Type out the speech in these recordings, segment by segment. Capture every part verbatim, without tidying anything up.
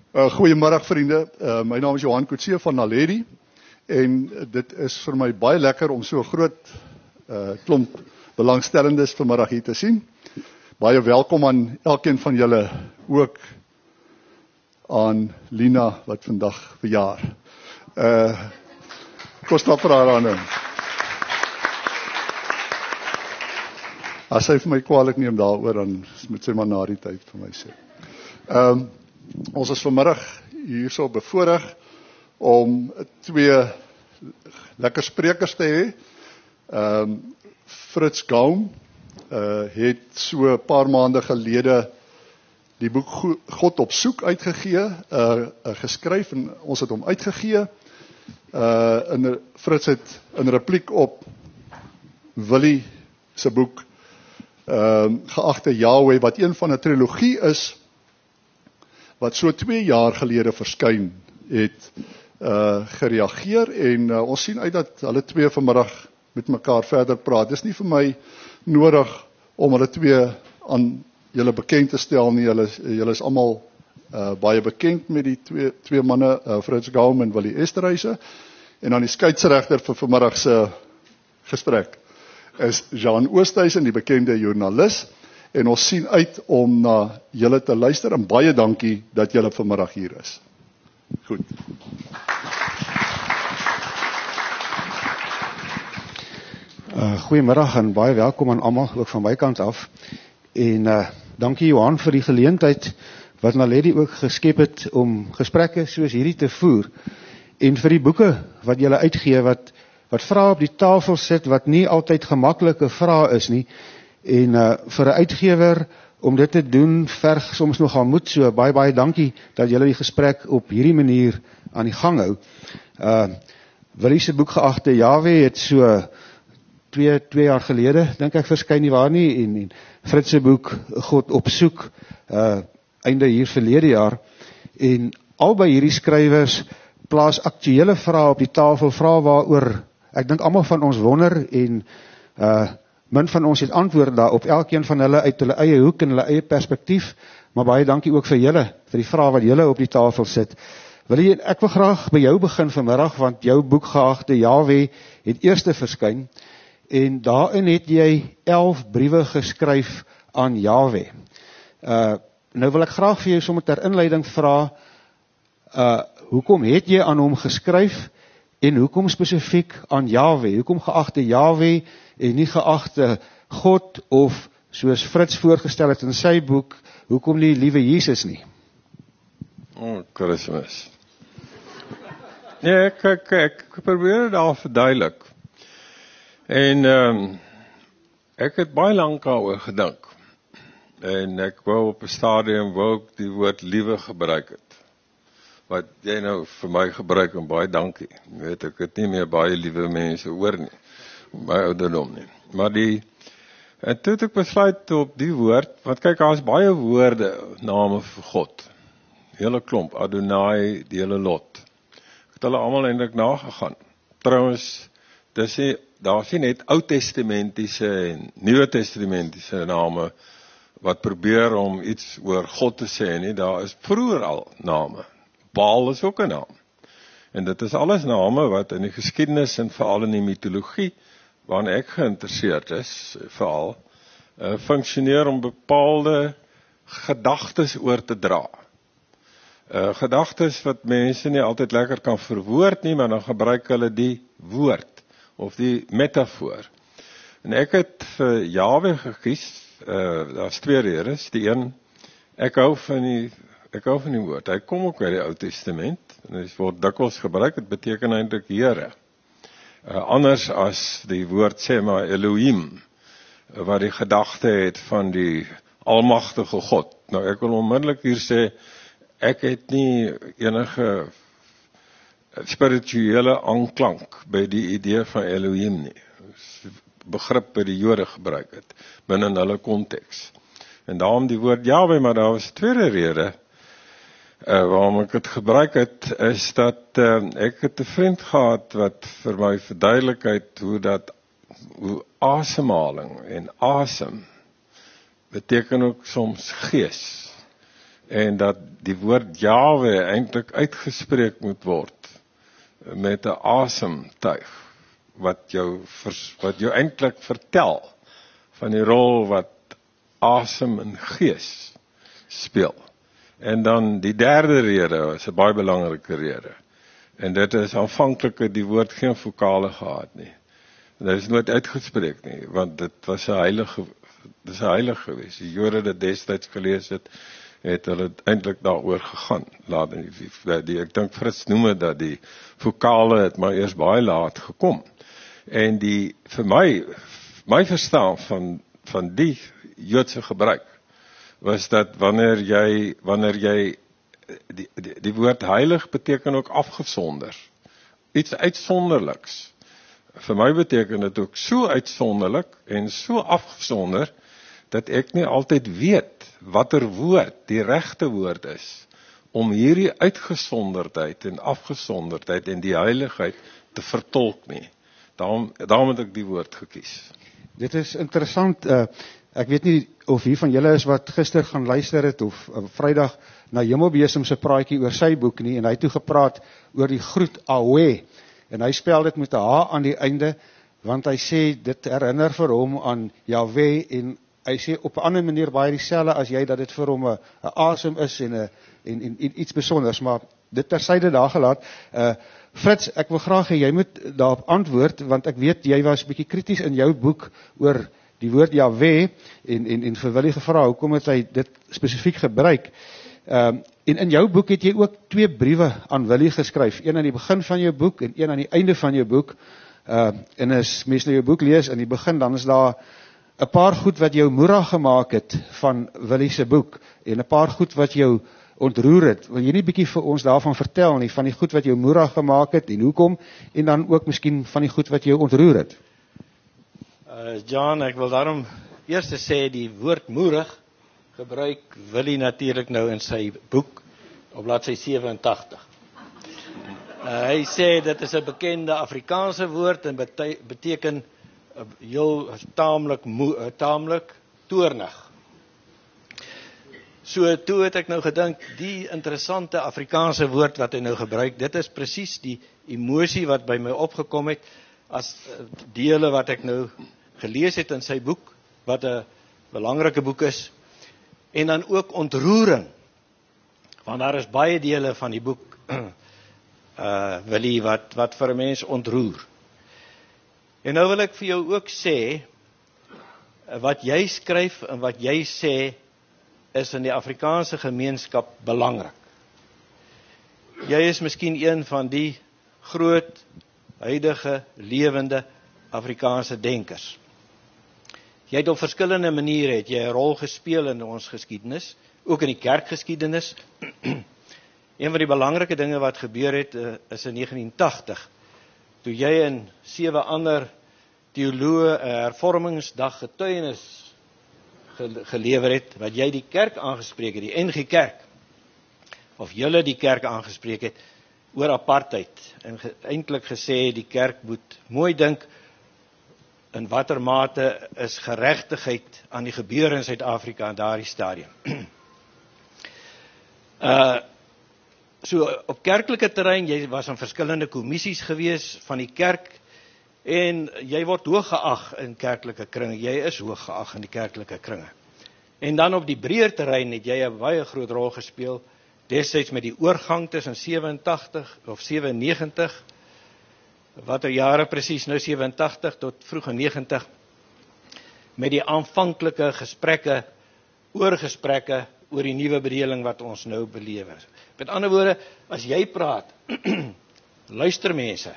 Uh, goeiemiddag vriende, uh, my naam is Johan Coetzee van Naledi en dit is vir my baie lekker om so groot uh, klomp belangstellendes vanmiddag hier te sien. Baie welkom aan elkeen van julle, ook aan Lina wat vandag verjaar. Uh, Kom stap vir haar aan. As sy vir my kwaadlik neem daaroor, dan moet sy maar na die tyd vir my sê. Um, ons is vanmiddag hierso bevoorreg om twee lekker sprekers te hê. Um, Fritz Gaum uh, het so 'n paar maande gelede die boek God op soek uitgegee, uh, uh, geskryf en ons het hom uitgegee. Uh, in, Fritz het in repliek op Willie se boek uh, Geagte Yahweh, wat een van 'n trilogie is, wat so twee jaar gelede verskyn het, uh, gereageer en uh, ons sien uit dat hulle twee vanmiddag met mekaar verder praat. Dis nie vir my nodig om hulle twee aan julle bekend te stel nie. Julle, julle is almal uh, baie bekend met die twee, twee manne, uh, Fritz Gaum en Willie Esterhuise. En dan die skeieregter vir vanmiddag se gesprek is Jean Oosthuizen, die bekende joernalis. En ons sien uit om na julle te luister en baie dankie dat julle vanmiddag hier is. Goed. Uh, goeiemiddag en baie welkom aan almal, ook van my kant af. En uh, dankie Johan vir die geleentheid wat Naledi ook geskep het om gesprekke soos hierdie te voer. En vir die boeke wat julle uitgee, wat, wat vrae op die tafel sit, wat nie altyd gemaklike vrae is nie. En uh, vir 'n uitgewer om dit te doen, verg soms nogal moed, so baie baie dankie dat julle die gesprek op hierdie manier aan die gang hou. Uh, Willie se boek Geagte Yahweh het so twee, twee jaar gelede, dink ek, verskyn nie waar nie, en, en Fritz se boek God op soek, uh, einde hier verlede jaar, en albei hierdie skrywers plaas aktuele vrae op die tafel, vrae waaroor ek dink almal van ons wonder, en uh, min van ons het antwoord daarop, elkeen van hulle uit hulle eie hoek en hulle eie perspektief, maar baie dankie ook vir julle, vir die vrae wat julle op die tafel sit. Wil jy, ek wil graag by jou begin vanmiddag, want jou boek Geagte Yahweh het eerste verskyn, en daarin het jy elf briewe geskryf aan Yahweh. Uh, nou wil ek graag vir jou sommer ter inleiding vra, uh, hoekom het jy aan hom geskryf, en hoekom spesifiek aan Yahweh? Hoekom geagte Yahweh en nie geagte God, of soos Fritz voorgestel het in sy boek, hoekom nie liewe Jesus nie? Oh, Christmas. Nee, ek, ek, ek probeer dit al verduidelik. En um, ek het baie lank daaroor gedink. En ek wou op 'n stadium wou ek die woord liewe gebruik het. Wat jy nou vir my gebruik, en baie dankie. Jy weet, ek het nie meer baie liewe mense oor nie, my ouderdom nie. Maar die, en toe het ek besluit op die woord, want kyk, daar is baie woorde, name vir God. Hele klomp, Adonai, die hele lot. Ek het hulle almal eintlik nagegaan. Trouwens, dis nie, daar is nie net Oud-testamentiese en Nuwe-testamentiese name, wat probeer om iets oor God te sê nie, daar is vroeër al name. Baal is ook 'n naam. En dit is alles name wat in die geskiedenis en veral in die mitologie, waarna ek geïnteresseerd is, veral, uh, funksioneer om bepaalde gedagtes oor te dra. Uh, gedagtes wat mense nie altyd lekker kan verwoord nie, maar dan gebruik hulle die woord, of die metafoor. En ek het vir Yahweh gekies, uh, daar is twee redes. Die een, ek hou van die Ek hou van die woord, hy kom ook uit die Ou Testament, en hy word dikwels gebruik, het beteken eintlik Here. Uh, anders as die woord sê maar Elohim, uh, wat die gedagte het van die almagtige God. Nou ek wil onmiddellik hier sê, ek het nie enige spirituele aanklank by die idee van Elohim nie. Begrip by die Jode gebruik het, binne hulle konteks. En daarom die woord Yahweh, maar daar was 'n tweede rede, Uh, waarom ek het gebruik het, is dat uh, ek het 'n vriend gehad wat vir my verduidelik het hoe dat, hoe asemhaling en asem beteken ook soms gees. en dat die woord Jahwe eintlik uitgespreek moet word met 'n asemtuig wat jou vers, wat jou eintlik vertel van die rol wat asem en gees speel. En dan die derde rede is 'n baie belangrike rede. En dit is aanvanklik het die woord geen vokale gehad nie. En dit is nooit uitgespreek nie, want dit was 'n heilige dit is 'n heilige gewees. Die Jode dit destyds gelees het, het hulle eintlik daaroor gegaan. Laat die, die, die ek dink Fritz noem het dat die vokale het maar eers baie laat gekom. En die vir my my verstaan van van die Joodse gebruik was dat wanneer jy wanneer jy die die, die woord heilig beteken ook afgesonder. Iets uitsonderliks. Vir my beteken dit ook so uitsonderlik en so afgesonder dat ek nie altyd weet watter woord die regte woord is om hierdie uitgesonderdheid en afgesonderdheid en die heiligheid te vertolk nie. Daarom daarom het ek die woord gekies. Dit is interessant, uh, ek weet nie of hier van julle is wat gister gaan luister het of uh, Vrydag na Hemelbesem se praatjie oor sy boek nie, en hy het toe gepraat oor die groet Ahwe, en hy spel dit met 'n H aan die einde, want hy sê dit herinner vir hom aan Jahwe, en hy sê op 'n ander manier baie dieselfde as jy, dat dit vir hom 'n asem is en 'n en, en, en iets besonders, maar dit tersyde daar gelaat. Uh, Fritz, ek wil graag hê jy moet daarop antwoord, want ek weet jy was bietjie krities in jou boek oor die woord Jahwe, en, en, en vir Willie gevra, hoekom het hy dit spesifiek gebruik? Um, en in jou boek het jy ook twee briewe aan Willie geskryf, een aan die begin van jou boek, en een aan die einde van jou boek, uh, en as mens nou jou boek lees, in die begin, dan is daar 'n paar goed wat jou moerig gemaak het van Willie se boek, en 'n paar goed wat jou ontroer het. Wil jy nie bietjie vir ons daarvan vertel nie, van die goed wat jou moerig gemaak het, en hoekom, en dan ook miskien van die goed wat jou ontroer het? Uh, John, ek wil daarom eers sê, die woord moerig gebruik Willie natuurlik nou in sy boek, op bladsy sewe-en-tagtig. Uh, hy sê, dit is 'n bekende Afrikaanse woord, en bete beteken uh, heel taamlik, uh, taamlik toornig. So, toe het ek nou gedink, die interessante Afrikaanse woord wat hy nou gebruik, dit is presies die emosie wat by my opgekom het, as dele wat ek nou gelees het in sy boek, wat 'n belangrike boek is, en dan ook ontroering, want daar is baie dele van die boek, uh, Willie, wat, wat vir 'n mens ontroer. En nou wil ek vir jou ook sê, wat jy skryf en wat jy sê, is in die Afrikaanse gemeenskap belangrik. Jy is miskien een van die groot, huidige, lewende Afrikaanse denkers. Jy het op verskillende maniere het jy 'n rol gespeel in ons geskiedenis, ook in die kerkgeskiedenis. Een van die belangrike dinge wat gebeur het, is in negentien tagtig, toe jy en sewe ander teoloë 'n hervormingsdag getuienis gelewer het, wat jy die kerk aangespreek het, die N G Kerk, of julle die kerk aangespreek het, oor apartheid, en ge, eintlik gesê, die kerk moet mooi dink, in watter mate is geregtigheid aan die gebeure in Suid-Afrika in daardie stadium. uh, so, op kerklike terrein, jy was in verskillende kommissies gewees van die kerk, en jy word hoog geag in kerklike kringe, jy is hoog geag in die kerklike kringe. En dan op die breër terrein het jy 'n baie groot rol gespeel, destyds met die oorgang tussen sewe-en-tagtig of sewe-en-negentig, watter jare presies, nou sewe-en-tagtig tot vroeg in negentig, met die aanvanklike gesprekke, oorgesprekke, oor die nuwe bedeling wat ons nou belewe. Met ander woorde, as jy praat, luister mense.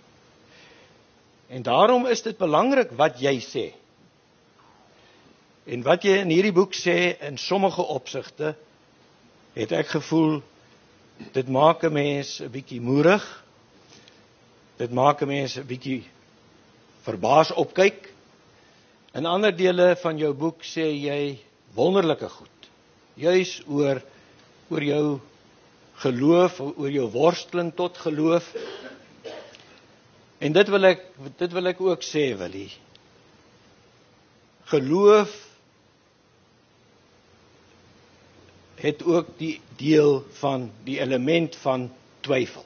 En daarom is dit belangrik wat jy sê. En wat jy in hierdie boek sê, in sommige opsigte, het ek gevoel, dit maak 'n mens 'n bietjie moerig, dit maak 'n mens 'n bietjie verbaas opkyk. In ander dele van jou boek sê jy wonderlike goed, juis oor, oor jou geloof, oor jou worsteling tot geloof. En dit wil ek, dit wil ek ook sê, Willie. Geloof het ook die deel van die element van twyfel.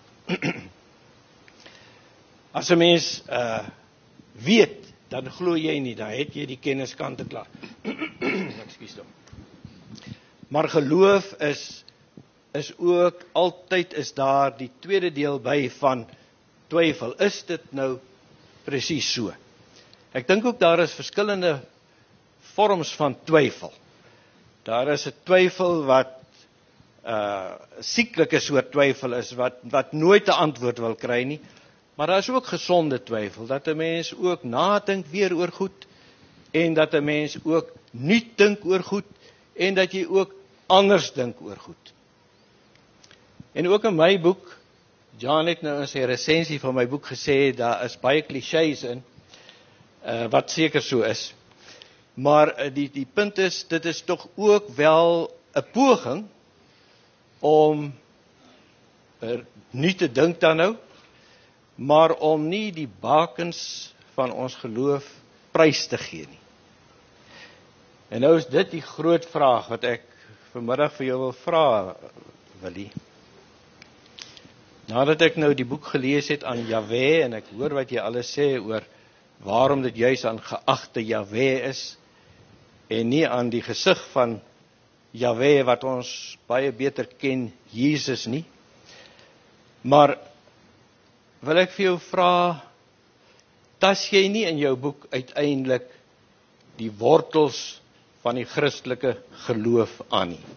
As 'n mens uh, weet, dan glo jy nie, dan het jy die kennis kant en klaar. Ekskuus tog. Maar geloof is is ook altyd is daar die tweede deel by van twyfel. Is dit nou presies so? Ek dink ook daar is verskillende vorms van twyfel. Daar is 'n twyfel wat uh sieklike soort twyfel is wat wat nooit 'n antwoord wil kry nie. Maar daar is ook gesonde twyfel, dat 'n mens ook nadink weer oor goed, en dat 'n mens ook nuut dink oor goed, en dat jy ook anders dink oor goed. En ook in my boek, John het nou in sy resensie van my boek gesê, daar is baie clichés in, uh, wat seker so is. Maar uh, die, die punt is, dit is tog ook wel 'n poging, om er nie te dink dan nou, maar om nie die bakens van ons geloof prys te gee nie. En nou is dit die groot vraag wat ek vanmiddag vir jou wil vra, Willie. Nadat ek nou die boek gelees het aan Jahwe, en ek hoor wat jy alles sê oor waarom dit juis aan geagte Jahwe is, en nie aan die gesig van Jahwe wat ons baie beter ken, Jesus nie. Maar wil ek vir jou vra, tas jy nie in jou boek uiteindelik die wortels van die Christelike geloof aan nie?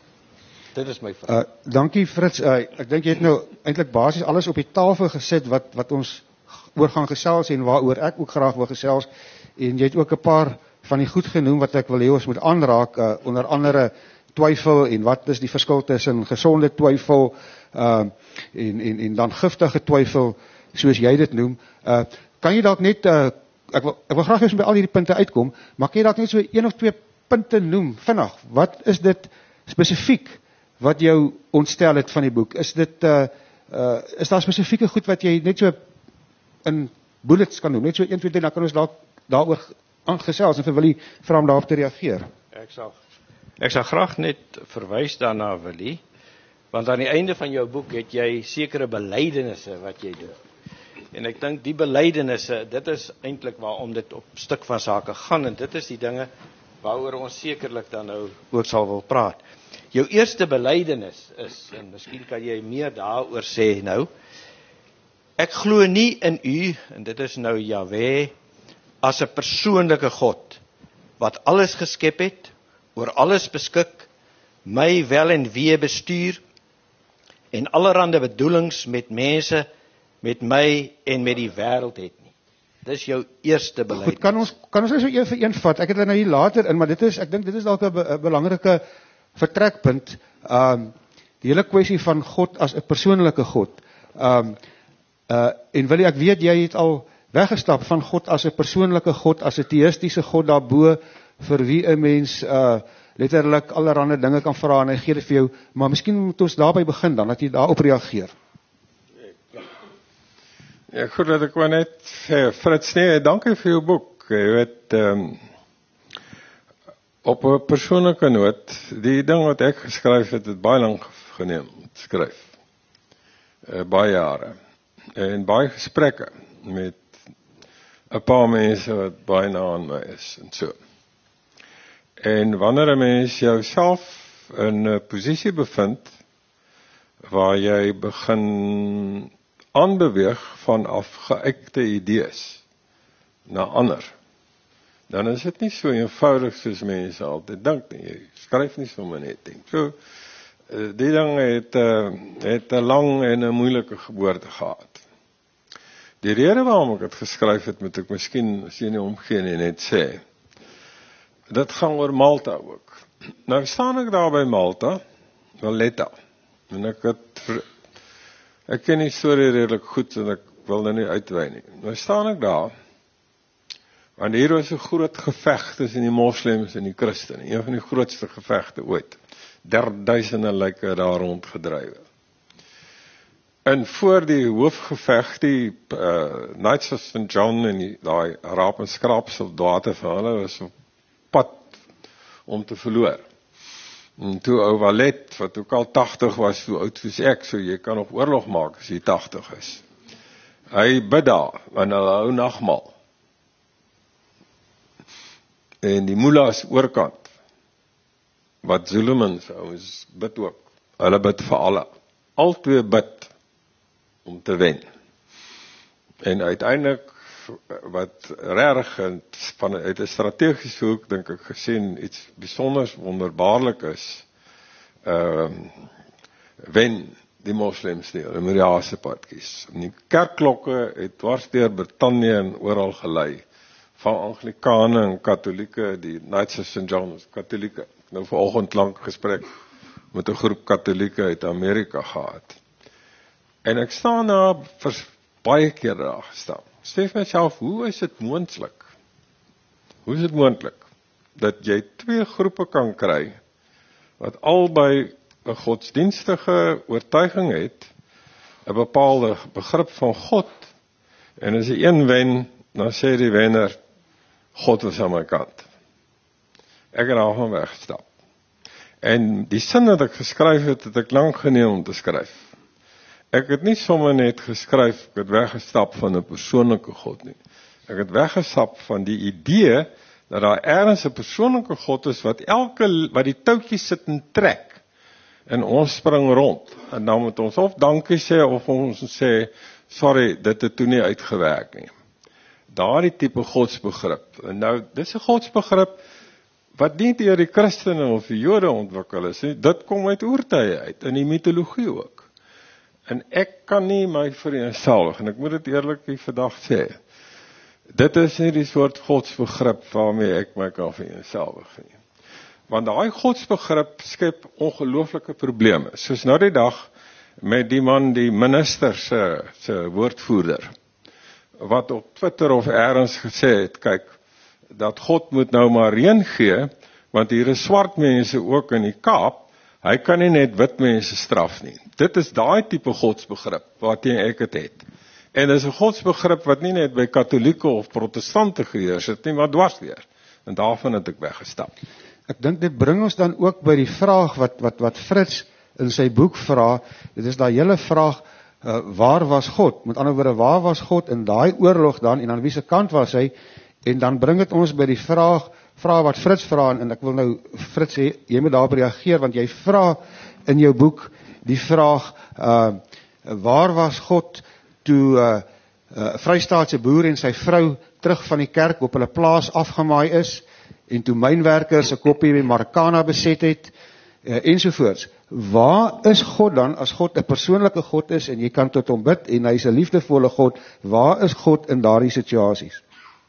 Dit is my vraag. Uh, dankie Frits, uh, ek dink jy het nou eintlik basies alles op die tafel gesit wat, wat ons oor gaan gesels en waaroor ek ook graag wil gesels, en jy het ook 'n paar van die goed genoem wat ek wil hê ons moet aanraak, uh, onder andere twyfel en wat is die verskil tussen gesonde twyfel uh, en, en, en dan giftige twyfel, soos jy dit noem. Uh, kan jy dalk net, uh, ek, wil, ek wil graag eens by al hierdie punte uitkom, maar kan jy dalk net so een of twee punte noem, vinnig, wat is dit spesifiek wat jou ontstel het van die boek? Is dit, uh, uh, is daar spesifieke goed wat jy net so in bullets kan noem, net so een, twee, drie, dan kan ons dalk daaroor aangesels, en vir Willie vra om daarop te reageer. Ek sal Ek sal graag net verwys daarna, Willie, want aan die einde van jou boek het jy sekere belydenisse wat jy doen. En ek dink die belydenisse, dit is eintlik waarom dit op stuk van sake gaan, en dit is die dinge waaroor ons sekerlik dan nou ook sal wil praat. Jou eerste belydenis is, en miskien kan jy meer daaroor sê nou, ek glo nie in u, en dit is nou Jahwe, as 'n persoonlike God, wat alles geskep het, oor alles beskik, my wel en wee bestuur, en allerhande bedoelings met mense, met my en met die wêreld het nie. Dis jou eerste belydenis. Goed, kan ons kan ons net so een vir een vat? Ek het dit nou hier later in, maar dit is, ek dink dit is dalk 'n be, belangrike vertrekpunt, um, die hele kwessie van God as 'n persoonlike God. Um, uh, en Willie, ek weet jy het al weggestap van God as 'n persoonlike God, as 'n teïstiese God daarbo, vir wie 'n mens uh, letterlik allerhande dinge kan vra en hy gee dit vir jou, maar miskien moet ons daarby begin dan, dat jy daarop reageer. Ja, goed, dat ek wou net sê, Frits, nee, dankie vir jou boek. Jy weet, um, op 'n persoonlike noot, die ding wat ek geskryf het, het baie lank geneem, skryf. Uh, baie jare. En baie gesprekke met 'n paar mense wat baie na aan my is, en so. En wanneer 'n mens jouself in 'n posisie bevind, waar jy begin aanbeweeg van afgeëikte idees na ander, dan is dit nie so eenvoudig soos mense altyd dink nie. Jy skryf nie sommer net ding. So, die ding het, uh, het 'n lang en 'n moeilike geboorte gehad. Die rede waarom ek het geskryf het, moet ek miskien, as jy nie omgee nie, net sê, dit gaan oor Malta ook. Nou staan ek daar by Malta, Valletta, en ek het, ek ken die storie redelik goed, en ek wil nou nie uitwy nie. Nou staan ek daar, want hier was 'n groot geveg tussen die moslems en die Christene, een van die grootste gevegte ooit. Derduisende lyke daar rond gedrywe. En voor die hoofgeveg, die uh, Knights of Saint John en die daai raap en skraap soldate van hulle was op pad om te verloor. En toe ou Walet, wat ook al tagtig was, so oud soos ek, so jy kan nog oorlog maak as jy tagtig is. Hy bid daar, want hulle hou nagmaal. En die moela's oorkant, wat Zulumans ouens bid ook, hulle bid vir alle. Al twee bid om te wen. En uiteindelik, wat reg en vanuit 'n strategiese hoek dink ek gesien iets besonders wonderbaarlik is, uh, wen die moslems nie, hulle moet die haase pad kies. En die kerkklokke het dwars deur Brittanje en oral gelei, van Anglikane en Katolieke, die Knights of Saint John's, Katolieke, nou vanoggend lank gesprek met 'n groep Katolieke uit Amerika gehad. En ek staan daar vir baie keer daar gestaan. Sê vir myself, hoe is dit moontlik? Hoe is dit moontlik dat jy twee groepe kan kry wat albei 'n godsdienstige oortuiging het, 'n bepaalde begrip van God, en as die een wen, dan sê die wenner, God was aan my kant. Ek het daarvan weggestap. En die sin wat ek geskryf het, het ek lank geneem om te skryf. Ek het nie sommer net geskryf, ek het weggestap van 'n persoonlike God nie. Ek het weggestap van die idee, dat daar ergens 'n persoonlike God is, wat elke, wat die touwtjies sit en trek, en ons spring rond, en dan moet ons of dankie sê, of ons sê, sorry, dit het toe nie uitgewerk nie. Daardie tipe godsbegrip, en nou, dis 'n godsbegrip, wat nie deur die Christene of die Jode ontwikkel is, dit kom uit oertye uit, in die mitologie ook. En ek kan nie my vereenselwig, en ek moet dit eerlik vandag sê, dit is nie die soort godsbegrip waarmee ek my kan vereenselwig nie. Want daai godsbegrip skep ongelooflike probleme, soos nou die dag met die man, die minister se, se woordvoerder, wat op Twitter of ergens gesê het, kyk, dat God moet nou maar reën gee, want hier is swart mense ook in die Kaap, hy kan nie net wit mense straf nie. Dit is daai tipe godsbegrip, wat ek het het. En dit is 'n godsbegrip wat nie net by Katolieke of Protestante geheers het nie, maar dwars deur. En daarvan het ek weggestap. Ek dink dit bring ons dan ook by die vraag wat, wat, wat Fritz in sy boek vra, dit is daai hele vraag, uh, waar was God? Met ander woorde, waar was God in daai oorlog dan, en aan wie se kant was hy? En dan bring dit ons by die vraag, vraag wat Fritz vra, en ek wil nou, Fritz, jy, jy moet daarop reageer, want jy vra in jou boek die vraag, uh, waar was God toe 'n uh, uh, Vrystaatse boer en sy vrou terug van die kerk op hulle plaas afgemaai is, en toe mynwerkers 'n koppie by Marikana beset het, uh, ensovoorts. Waar is God dan, as God 'n persoonlike God is, en jy kan tot hom bid, en hy is 'n liefdevolle God, waar is God in daardie situasies?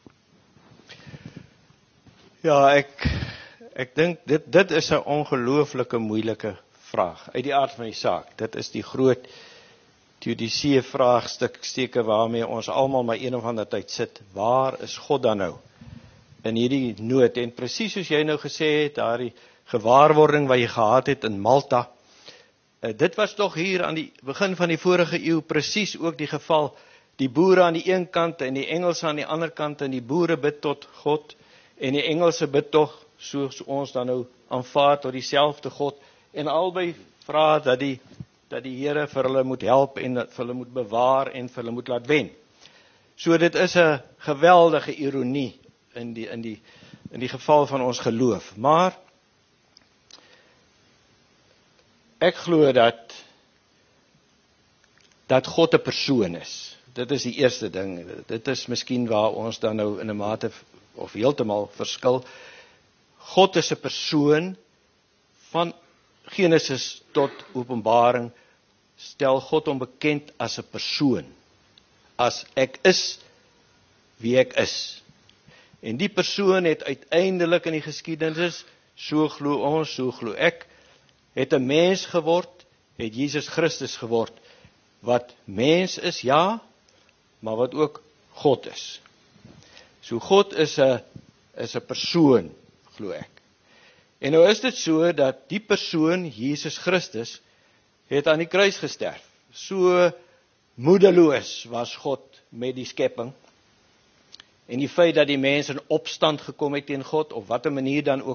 Ja, ek, ek dink, dit, dit is 'n ongelooflike moeilike vraag, uit die aard van die saak. Dit is die groot teodisee vraagstuk steke waarmee ons almal maar een of ander tyd sit. Waar is God dan nou in hierdie nood? En presies soos jy nou gesê het, daardie gewaarwording wat jy gehad het in Malta, uh, dit was tog hier aan die begin van die vorige eeu presies ook die geval. Die boere aan die een kant en die Engelse aan die ander kant, en die boere bid tot God, en die Engelse bid tog, soos ons dan nou aanvaar, tot dieselfde God, en albei vra dat die dat die Here vir hulle moet help, en vir hulle moet bewaar, en vir hulle moet laat wen. So dit is 'n geweldige ironie, in die, in die, in die geval van ons geloof. Maar, ek glo dat, dat God 'n persoon is. Dit is die eerste ding. Dit is miskien waar ons dan nou in 'n mate, of heeltemal verskil. God is 'n persoon, van Genesis tot Openbaring, stel God hom bekend as 'n persoon. As ek is wie ek is. En die persoon het uiteindelik in die geskiedenis, so glo ons, so glo ek, het 'n mens geword, het Jesus Christus geword, wat mens is, ja, maar wat ook God is. So God is 'n is 'n persoon, glo ek. En nou is dit so dat die persoon, Jesus Christus, het aan die kruis gesterf. So moedeloos was God met die skepping. En die feit dat die mens in opstand gekom het teen God, op watter manier dan ook al,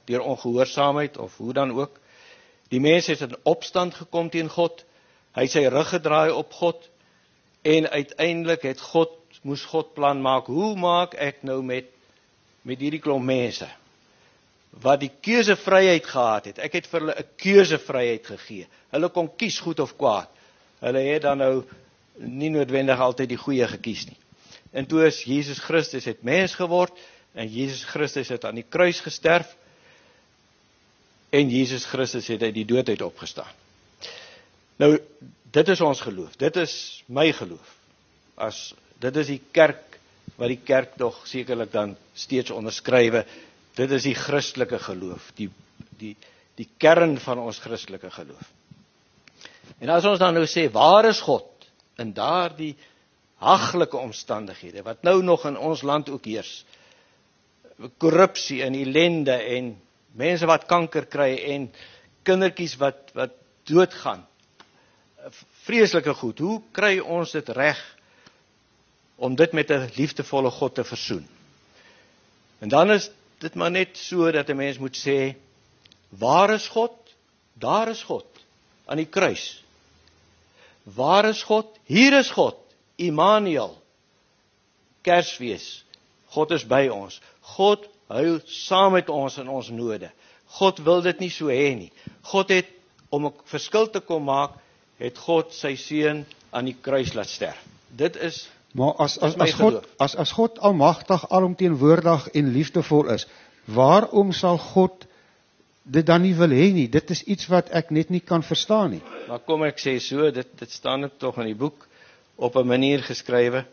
deur ongehoorsaamheid of hoe dan ook. Die mens het in opstand gekom teen God. Hy het sy rug gedraai op God en uiteindelik het God moes God plan maak. Hoe maak ek nou met met hierdie klomp mense wat die keusevryheid gehad het? Ek het vir hulle 'n keusevryheid gegee. Hulle kon kies goed of kwaad. Hulle het dan nou nie noodwendig altyd die goeie gekies nie. En toe is Jesus Christus het mens geword en Jesus Christus het aan die kruis gesterf en Jesus Christus het uit die dood uit opgestaan. Nou, dit is ons geloof. Dit is my geloof. As dit is die kerk wat die kerk tog sekerlik dan steeds onderskrywe. Dit is die Christelike geloof, die die die kern van ons Christelike geloof. En as ons dan nou sê, waar is God in daardie haglike omstandighede wat nou nog in ons land ook heers? Korrupsie en ellende en mense wat kanker kry en kindertjies wat wat doodgaan. Vreeslike goed. Hoe kry ons dit reg om dit met 'n liefdevolle God te versoen? En dan is dit maar net so dat 'n mens moet sê, waar is God? Daar is God, aan die kruis. Waar is God? Hier is God, Immanuel, Kersfees. God is by ons. God huil saam met ons in ons node. God wil dit nie so hê nie. God het, om 'n verskil te kom maak, het God sy seun aan die kruis laat sterf. Dit is Maar as as as God as as God almagtig, alomteenwoordig en liefdevol is, waarom sal God dit dan nie wil hê nie? Dit is iets wat ek net nie kan verstaan nie. Maar kom ek sê so, dit dit staan net tog in die boek op 'n manier geskrywe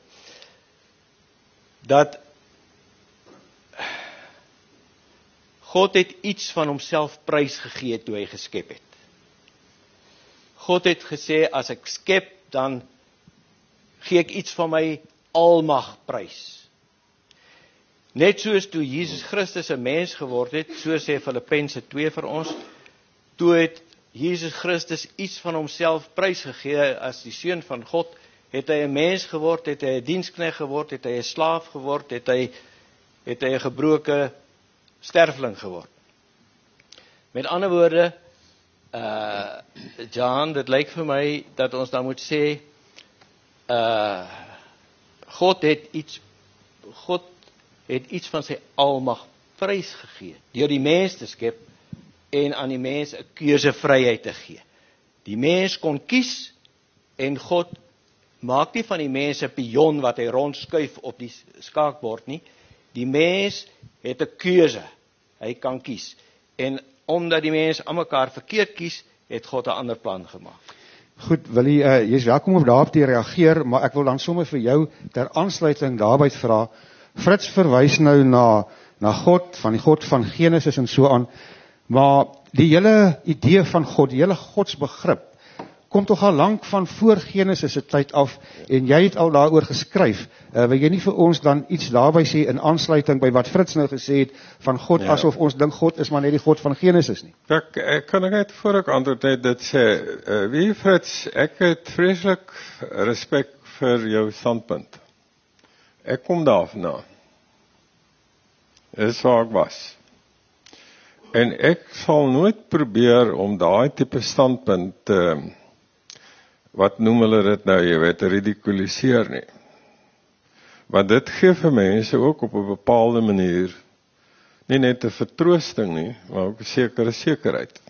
dat God het iets van homself prysgegee toe hy geskep het. God het gesê, as ek skep, dan gee ek iets van my almag prys. Net soos toe Jesus Christus 'n mens geword het, so sê Filippense twee vir ons, toe het Jesus Christus iets van homself prysgegee as die seun van God, het hy 'n mens geword, het hy 'n diensknegt geword, het hy 'n slaaf geword, het hy het hy 'n gebroke sterfling geword. Met ander woorde, uh John, dit lyk vir my dat ons dan moet sê, uh God het iets God het iets van sy almag prysgegee deur die mens te skep en aan die mens 'n keusevryheid te gee. Die mens kon kies en God maak nie van die mens 'n pion wat hy rondskuif op die skaakbord nie. Die mens het 'n keuse. Hy kan kies. En omdat die mens aan mekaar verkeerd kies, het God 'n ander plan gemaak. Goed, Willie, uh, jy is welkom om daarop te reageer, maar ek wil dan sommer vir jou ter aansluiting daarby vra. Fritz verwys nou na na God, van die God van Genesis en so aan, maar die hele idee van God, die hele godsbegrip, kom tog al lank van voor Genesis se tyd af, en jy het al daaroor geskryf. Uh, wil jy nie vir ons dan iets daarby sê in aansluiting by wat Fritz nou gesê het van God, ja, asof ons dink God is maar net die God van Genesis nie? Ek, ek kan ek net voor ek antwoord net dit sê, uh, wie Fritz, ek het vreeslik respek vir jou standpunt. Ek kom daarvandaan. Dis waar ek was. En ek sal nooit probeer om daai tipe standpunt te uh, wat noem hulle dit nou, jy weet, ridiculiseer nie. Want dit gee vir mense ook op 'n bepaalde manier, nie net 'n vertroosting nie, maar ook 'n sekere sekerheid.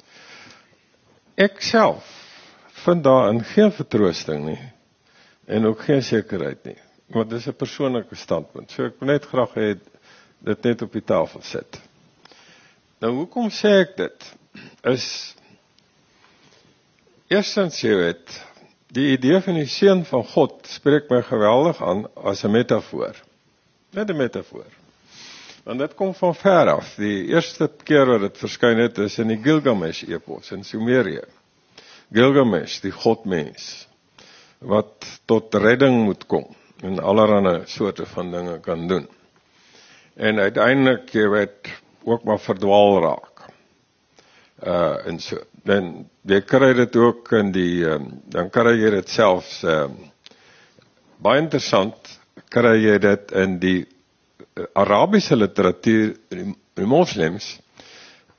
Ek self vind daarin geen vertroosting nie, en ook geen sekerheid nie. Want dit is 'n persoonlike standpunt, so ek wil net graag hê dit net op die tafel sit. Nou, hoekom sê ek dit? Is Eerstens, jy weet, die idee van die seun van God spreek my geweldig aan as 'n metafoor. Net 'n metafoor. Want dit kom van ver af. Die eerste keer wat dit verskyn het is in die Gilgamesh-epos in Sumerië. Gilgamesh, die godmens, wat tot redding moet kom en allerlei soorte van dinge kan doen. En uiteindelik, jy weet, ook maar verdwaal raak. Uh, en so, dan jy kry dit ook in die, um, dan kry jy dit selfs, um, baie interessant, kry jy dit in die uh, Arabiese literatuur, die, die moslims,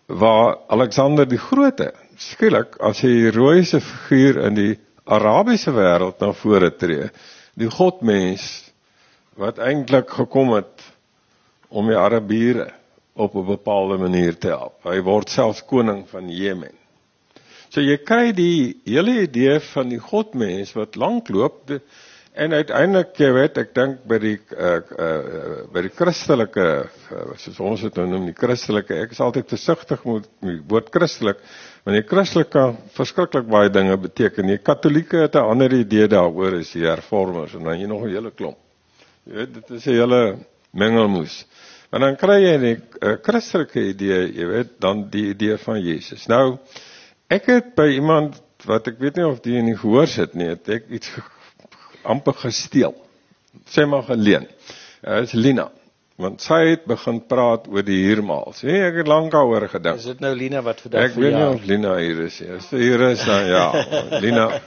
waar Alexander die Grote, skielik as hy die heroïese figuur in die Arabiese wêreld na vore tree, die godmens wat eintlik gekom het om die Arabiere op 'n bepaalde manier te help. Hy word selfs koning van Jemen. So jy kry die hele idee van die godmens wat lankloop, en uiteindelik, jy weet, ek dink by die uh, uh, by die Christelike, uh, soos ons het nou noem, die Christelike, ek is altyd versigtig met die woord Christelik, want die Christelik kan verskriklik baie dinge beteken. Die Katolieke het 'n ander idee daaroor, is die hervormers, en dan jy nog 'n hele klomp. Jy weet, dit is 'n hele mengelmoes. En dan kry jy die uh, Christelike idee, jy weet, dan die idee van Jesus. Nou, ek het by iemand, wat ek weet nie of die in die gehoor sit nie, het ek iets amper gesteel, sê maar geleen, uh, is Lina, want sy het begin praat oor die hiermaals. Nee, ek het lank daaroor gedink. Is dit nou Lina wat vandag Ek weet nie of Lina hier is. As sy hier is, dan ja, Lina,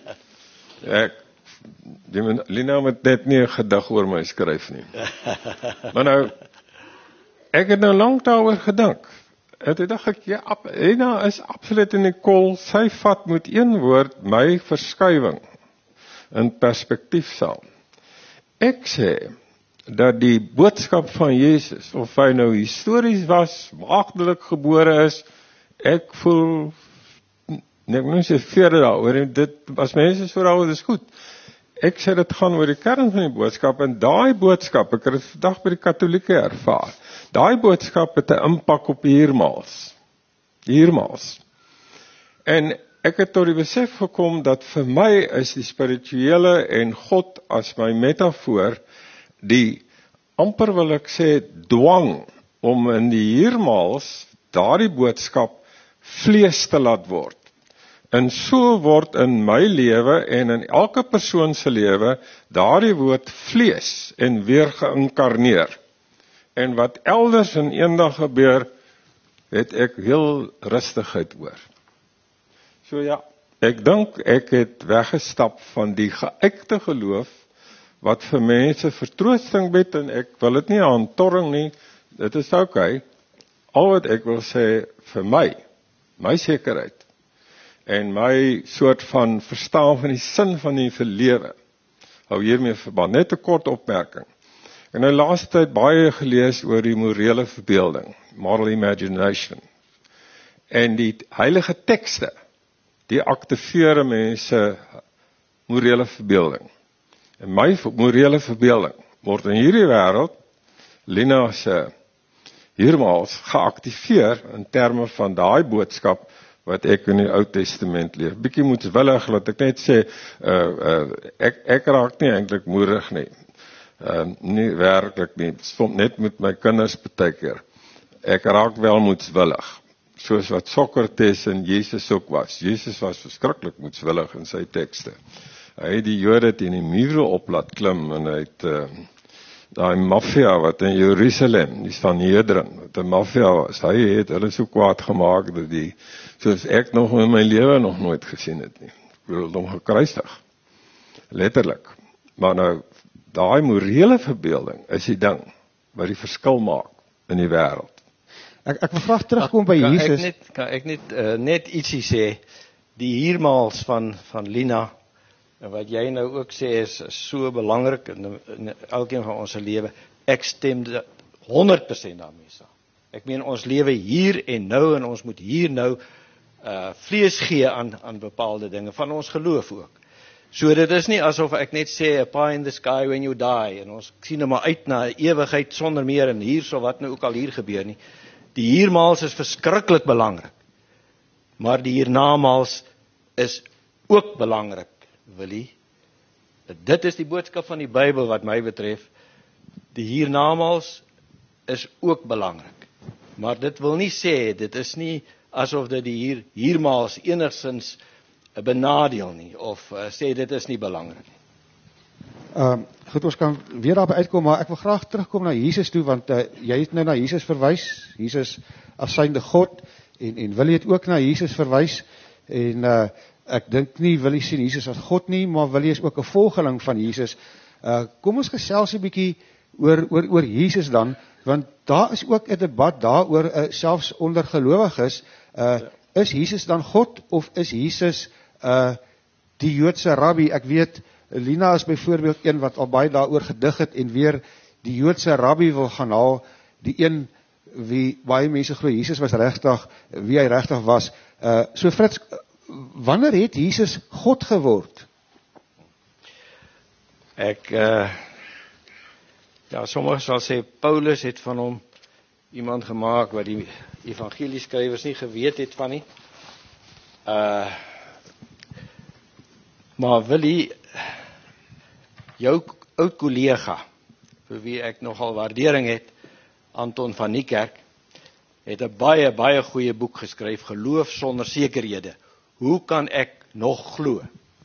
ek, die, Lina moet net nie 'n gedig oor my skryf nie. Maar nou, ek het nou lank daaroor gedink. En toe dink ek, ja, Lina is absoluut in die kol, sy vat met een woord my verskuiwing in perspektief saam. Ek sê dat die boodskap van Jesus, of hy nou histories was, maagdelik gebore is, ek voel, ek moet nie sê vrede daaroor, dit was mense so daaroor, dit is goed. Ek sê dit gaan oor die kern van die boodskap, en daai boodskap, ek het dit vandag by die Katolieke ervaar, daai boodskap het 'n impak op die hiermaals. Die hiermaals. En ek het tot die besef gekom dat vir my is die spirituele en God as my metafoor die, amper wil ek sê, dwang om in die hiermaals daardie boodskap vlees te laat word. En so word in my lewe en in elke persoon se lewe daardie woord vlees en weer geïnkarneer. En wat elders in eendag gebeur, het ek heel rustigheid oor. So ja, ek dink ek het weggestap van die geëikte geloof, wat vir mense vertroosting bied, en ek wil dit nie aantorring nie, dit is oké. Al wat ek wil sê, vir my, my sekerheid, en my soort van verstaan van die sin van die lewe, hou hiermee verband, net 'n kort opmerking. En nou laaste tyd baie gelees oor die morele verbeelding, moral imagination, en die heilige tekste, die aktiveer mense morele verbeelding. En my morele verbeelding word in hierdie wêreld, Lina se hiermaals geaktiveer in terme van daai boodskap wat ek in die Ou Testament leer. Bietjie moedswillig, laat ek net sê, uh, uh, ek, ek raak nie eintlik moerig nie. Uh, nie werklik nie, soms net met my kinders partykeer. Ek raak wel moedswillig, soos wat Sokrates en Jesus ook was. Jesus was verskriklik moedswillig in sy tekste. Hy het die Jode teen die mure op laat klim, en hy het uh, daai maffia wat in Jerusalem, die Sanhedrin, wat 'n maffia was, hy het hulle so kwaad gemaak, dat die, soos ek nog in my lewe nog nooit gesien het nie. Ek bedoel, hom gekruisig. Letterlik. Maar nou, daai morele verbeelding is die ding wat die verskil maak in die wêreld. Ek ek wil graag terugkom by kan Jesus. Ek net, kan ek net, uh, net ietsie sê, die hiermaals van, van Lina, en wat jy nou ook sê is, is so belangrik in, in elkeen van ons lewe, ek stem honderd persent daarmee saam. Ek meen, ons lewe hier en nou, en ons moet hier nou uh, vlees gee aan, aan bepaalde dinge, van ons geloof ook. So dit is nie asof ek net sê, a pie in the sky when you die, en ons sien nou maar uit na ewigheid sonder meer, en hier so wat nou ook al hier gebeur nie. Die hiermaals is verskriklik belangrik, maar die hiernamaals is ook belangrik, Willie. Dit is die boodskap van die Bybel wat my betref. Die hiernamaals is ook belangrik, maar dit wil nie sê, dit is nie asof dit die hier, hiermaals enigszins benadeel nie, of uh, sê dit is nie belangrik nie. Uh, goed, ons kan weer daarby uitkom, maar ek wil graag terugkom na Jesus toe, want uh, jy het nou na Jesus verwys, Jesus as synde God, en, en Willie het ook na Jesus verwys, en uh, ek dink nie Willie sien Jesus as God nie, maar Willie is ook 'n volgeling van Jesus. Uh, kom ons gesels 'n bietjie oor, oor, oor Jesus dan, want daar is ook 'n debat daaroor, uh, selfs onder gelowiges, uh, is Jesus dan God, of is Jesus uh, die Joodse rabbi? Ek weet, Lina is byvoorbeeld een wat al baie daaroor gedig het, en weer die Joodse rabbi wil gaan haal, die een wie baie mense glo, Jesus was regtig, wie hy regtig was. Uh, so Frits, wanneer het Jesus God geword? Ek, uh, ja, sommige sal sê, Paulus het van hom iemand gemaak wat die evangelieskrywers nie geweet het van nie. Uh, maar Willie, jou oud kollega, vir wie ek nogal waardering het, Anton van Niekerk, het 'n baie, baie goeie boek geskryf, Geloof sonder sekerhede. Hoe kan ek nog glo?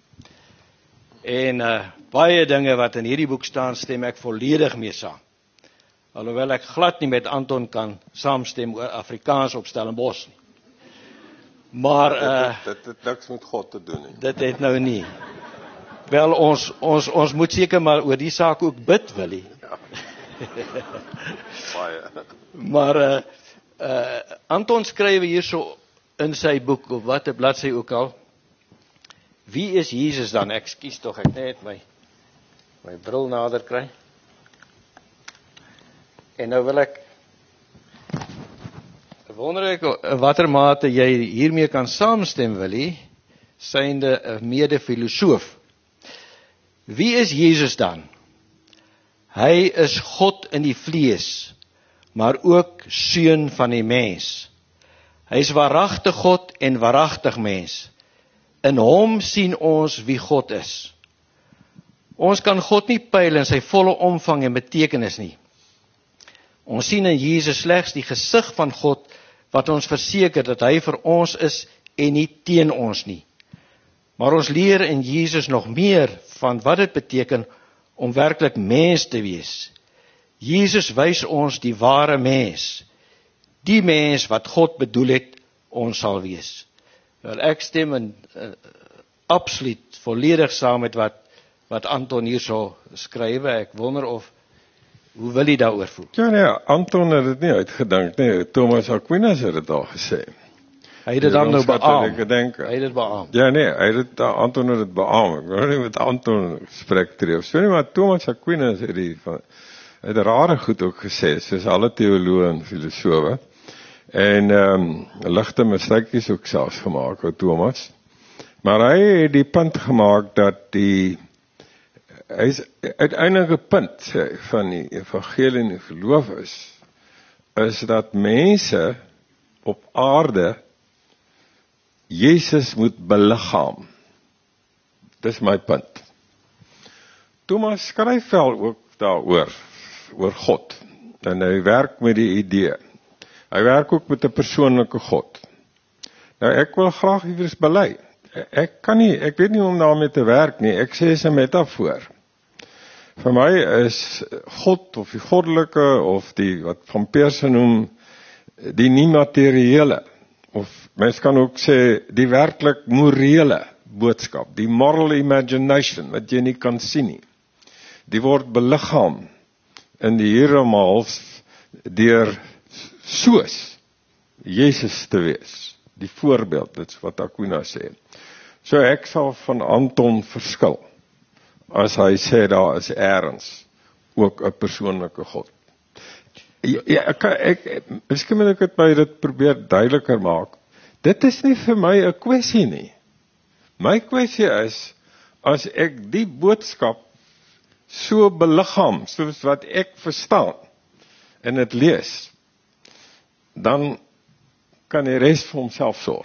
En uh, baie dinge wat in hierdie boek staan, stem ek volledig mee saam. Alhoewel ek glad nie met Anton kan saamstem oor Afrikaans op Stellenbosch nie. Maar uh, dit, dit het niks met God te doen nie. Dit het nou nie. Wel, ons, ons, ons moet seker maar oor die saak ook bid, Willie. Ja. Maar uh, uh, Anton skryf hierso in sy boek, of wat 'n bladsy ook al, wie is Jesus dan? Ekskuus tog, ek net my my bril nader kry. En nou wil ek wonder ek watter mate jy hiermee kan saamstem, Willie, synde 'n mede-filosoof. Wie is Jesus dan? Hy is God in die vlees, maar ook seun van die mens. Hy is waaragtig God en waaragtig mens. In hom sien ons wie God is. Ons kan God nie pyl in sy volle omvang en betekenis nie. Ons sien in Jesus slegs die gesig van God, wat ons verseker dat hy vir ons is en nie teen ons nie. Maar ons leer in Jesus nog meer van wat dit beteken om werklik mens te wees. Jesus wys ons die ware mens, die mens wat God bedoel het ons sal wees. Wel, ek stem in, uh, absoluut volledig saam met wat, wat Anton hier so skryf. Ek wonder of, hoe wil hy daaroor voel? Ja nee, Anton het dit nie uitgedink nie, Thomas Aquinas het dit al gesê. Hy het dit dan nou beaam. Hy het dit beaam. Ja nee, hy het dit, Anton het dit beaam. Ek wil nie met Anton gesprek tree of so nie, maar Thomas Aquinas het die van, het rare goed ook gesê, soos alle teoloë en filosowe. En ehm um, ligte mistykies ook selfs gemaak oor Thomas. Maar hy het die punt gemaak dat die hy is uiteindelike punt sê, van die evangelie en die geloof is, is dat mense op aarde Jesus moet beliggaam. Dis my punt. Thomas skryf wel ook daaroor, oor God. En hy werk met die idee. Hy werk ook met 'n persoonlike God. Nou ek wil graag iewers bely. Ek kan nie, ek weet nie hoe om daarmee te werk nie. Ek sê is 'n metafoor. Vir my is God of die goddelike of die wat Van Persen noem die nie-materiële, of mens kan ook sê die werklik morele boodskap, die moral imagination wat jy nie kan sien nie. Die word beliggaam in die hieromhals deur soos Jesus te wees. Die voorbeeld, dit is wat Aquinas sê. So ek sal van Anton verskil as hy sê daar is ergens ook 'n persoonlike God. Ja, ja, ek, ek, miskien moet ek het my dit probeer duideliker maak. Dit is nie vir my 'n kwessie nie. My kwessie is, as ek die boodskap so beliggaam, soos wat ek verstaan, en het lees, dan kan die res vir homself sorg.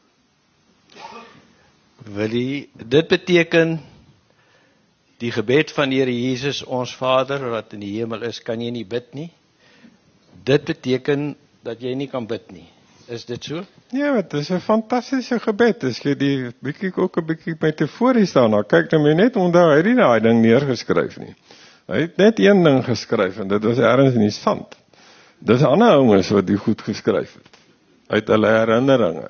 Willie, dit beteken, die gebed van die Here Jesus, ons Vader, wat in die hemel is, kan jy nie bid nie. Dit beteken, dat jy nie kan bid nie. Is dit so? Ja, dit is 'n fantastiese gebed. As jy die bietjie ook 'n bietjie metafories daarna kyk, dan moet jy net onthou, hy het nie daai ding neergeskryf nie. Hy het net een ding geskryf, en dit was ergens in die sand. Dis ander ouens wat die goed geskryf het, uit hulle herinneringe.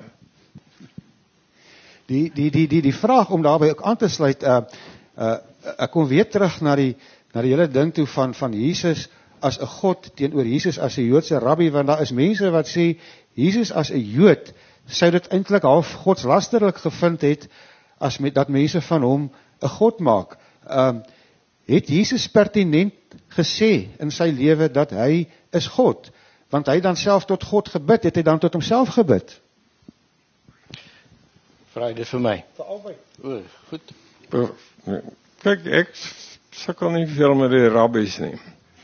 Die, die, die, die, die vraag om daarbij ook aan te sluit, uh, uh, ek kom weer terug na die, na die hele ding toe van, van Jesus as 'n God teenoor Jesus as 'n Joodse rabbi, want daar is mense wat sê Jesus as 'n Jood sou dit eintlik half godslasterlik gevind het as met dat mense van hom 'n God maak. Um, het Jesus pertinent gesê in sy lewe dat hy is God, want hy dan self tot God gebid, het hy dan tot homself gebid? Vra dit vir my. Vir albei. O, goed. Kyk, ek sukkel nie veel met die rabbies nie.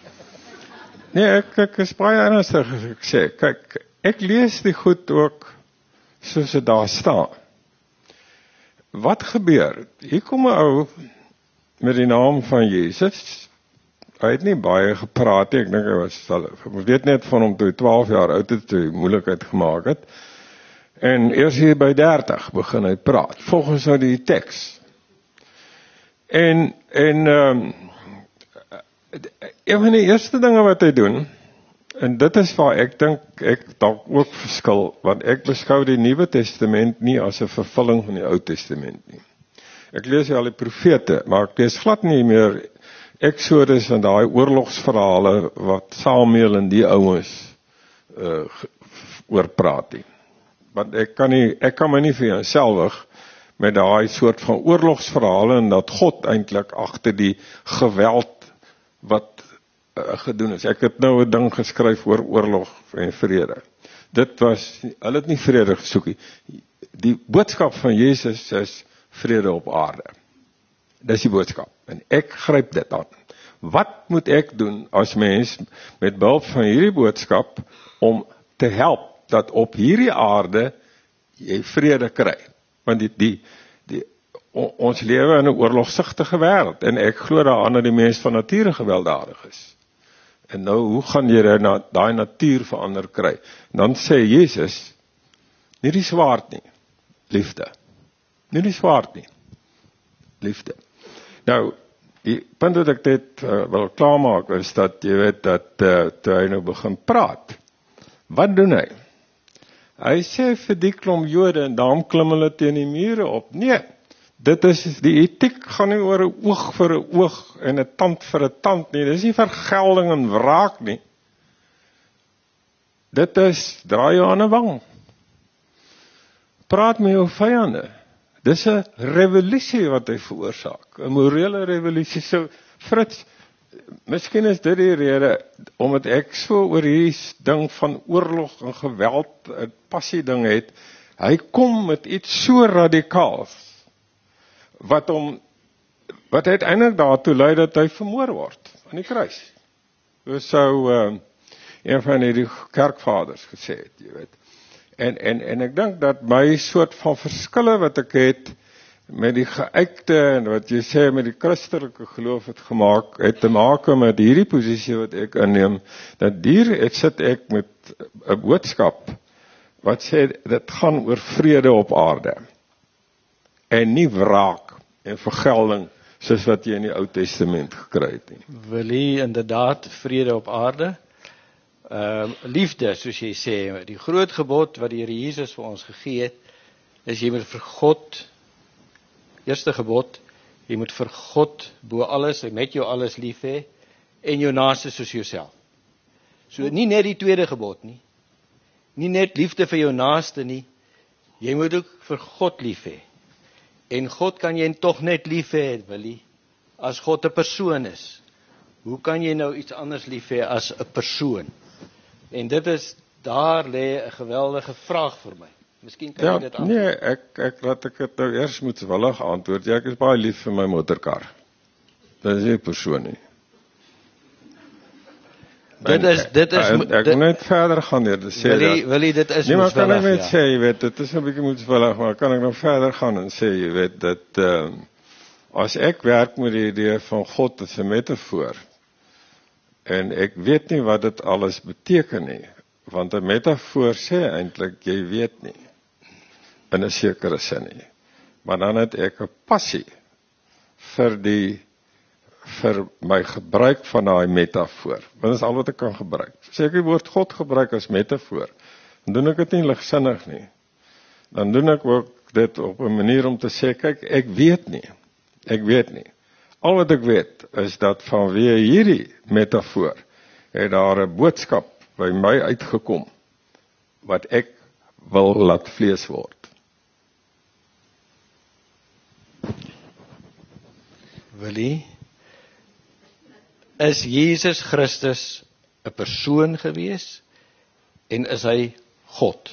Nee, ek, ek is baie ernstig as ek sê, kyk, ek lees die goed ook soos dit daar staan. Wat gebeur? Hier kom 'n ou met die naam van Jesus. Hy het nie baie gepraat nie, ek dink hy was, ek weet net van hom toe hy twaalf jaar oud het, toe hy moeilikheid gemaak het. En eers hier by dertig begin hy praat, volgens nou die teks. En, en, um, een van die eerste dinge wat hy doen, en dit is waar ek dink, ek dalk ook verskil, want ek beskou die Nuwe Testament nie as 'n vervulling van die Ou Testament nie. Ek lees al die profete, maar ek lees glad nie meer Exodus en daai oorlogsverhale wat Samuel en die ouens uh, oor praat nie. Want ek kan nie, ek kan my nie vir jouselfig met daai soort van oorlogsverhale en dat God eintlik agter die geweld wat uh, gedoen is. Ek het nou 'n ding geskryf oor oorlog en vrede. Dit was, hulle het nie vrede gesoek nie. Die boodskap van Jesus is vrede op aarde. Dis die boodskap. En ek gryp dit aan. Wat moet ek doen as mens met behulp van hierdie boodskap om te help dat op hierdie aarde jy vrede kry? Want die, die, die, ons lewe in 'n oorlogsigtige wêreld en ek glo daaraan dat die mens van nature gewelddadig is. En nou, hoe gaan jy daai daai natuur verander kry? En dan sê Jesus, nie die swaard nie, liefde. Nie die swaard nie, liefde. Nou, die punt wat ek dit uh, wil klaarmaak is dat jy weet dat uh, toe hy nou begin praat, wat doen hy? Hy sê vir die klomp Jode en daarom klim hulle teen die mure op. Nee, dit is die etiek gaan nie oor 'n oog vir 'n oog en 'n tand vir 'n tand nie. Dis nie vergelding en wraak nie. Dit is draai jou aan 'n wang. Praat met jou vyande. Dis 'n revolusie wat hy veroorsaak, 'n morele revolusie. So Fritz, miskien is dit die rede, omdat ek so oor hierdie ding van oorlog en geweld, 'n passie ding het, hy kom met iets so radikaals, wat hom, wat uiteindelik daartoe lei dat hy vermoor word, aan die kruis. So sou uh, een van hierdie kerkvaders gesê het, jy weet. En, en, en ek dink dat my soort van verskille wat ek het, met die geuite en wat jy sê met die christelike geloof het gemaak, het te maak met hierdie posisie wat ek inneem, dat hier ek sit ek met 'n boodskap wat sê dit gaan oor vrede op aarde en nie wraak en vergelding soos wat jy in die Ou Testament gekry het nie. Wil jy inderdaad vrede op aarde? Uh, liefde, soos jy sê, die groot gebod wat die Here Jesus vir ons gegee het, is jy moet vir God, eerste gebod, jy moet vir God bo alles, met jou alles lief hê, en jou naaste soos jouself. So nie net die tweede gebod nie, nie net liefde vir jou naaste nie, jy moet ook vir God lief hê. En God kan jy tog net lief hê, Willie, as God 'n persoon is. Hoe kan jy nou iets anders lief hê as 'n persoon? En dit is, daar lê 'n geweldige vraag vir my. Miskien kan ja, jy dit antwoord. Nee, ek, ek laat ek het nou eers moetswillig antwoord. Ja, ek is baie lief vir my motorkar. Dit is nie 'n persoon nie. Dit is, dit is, en, ek dit, moet net verder gaan hier, te sê wil jy, dat, wil jy, dit is nee, maar kan ek net ja. sê, jy weet, dit is 'n bietjie moetswillig, maar kan ek nog verder gaan en sê, jy weet, dat, uh, as ek werk met die idee van God as 'n metafoor, en ek weet nie wat dit alles beteken nie, want 'n metafoor sê eintlik, jy weet nie, in 'n sekere sin nie. Maar dan het ek 'n passie vir die vir my gebruik van daai metafoor. Want dit is al wat ek kan gebruik. As ek die woord God gebruik as metafoor, dan doen ek dit nie ligsinnig nie. Dan doen ek ook dit op 'n manier om te sê, kyk, ek weet nie. Ek weet nie. Al wat ek weet is dat vanweë hierdie metafoor het daar 'n boodskap by my uitgekom wat ek wil laat vlees word. Willie, is Jesus Christus 'n persoon gewees en is hy God?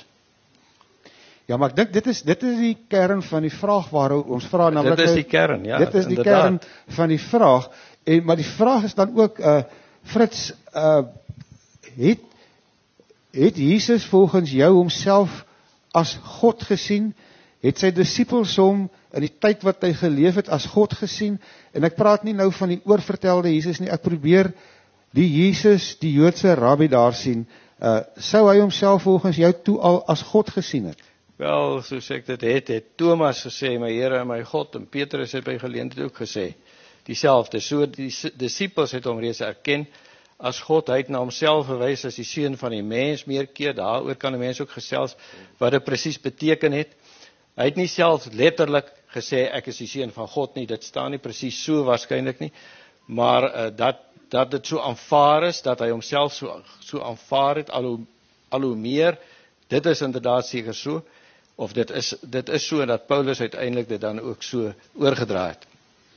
Ja, maar ek dink dit is dit is die kern van die vraag waaroor ons vra nou. Dit is die kern, ja. Dit is die inderdaad. kern van die vraag. En maar die vraag is dan ook uh Frits, uh het het Jesus volgens jou homself as God gesien? Het sy disippels hom in die tyd wat hy geleef het as God gesien? En ek praat nie nou van die oorvertelde Jesus nie, ek probeer die Jesus, die Joodse rabbi daar sien. Uh sou hy homself volgens jou toe al as God gesien het? Wel, soos ek dit het, het Thomas gesê, my Here en my God, en Petrus het by geleentheid ook gesê, dieselfde. So die disippels het hom reeds erken as God. Hy het na homself verwys as die seun van die mens meer keer. Daaroor kan 'n mens ook gesels wat dit presies beteken het. Hy het nie self letterlik gesê ek is die seun van God nie. Dit staan nie presies so waarskynlik nie, maar uh, dat dat dit so aanvaar is, dat hy homself so so aanvaar het al hoe al hoe meer. Dit is inderdaad seker so, of dit is dit is so dat Paulus uiteindelik dit dan ook so oorgedra het.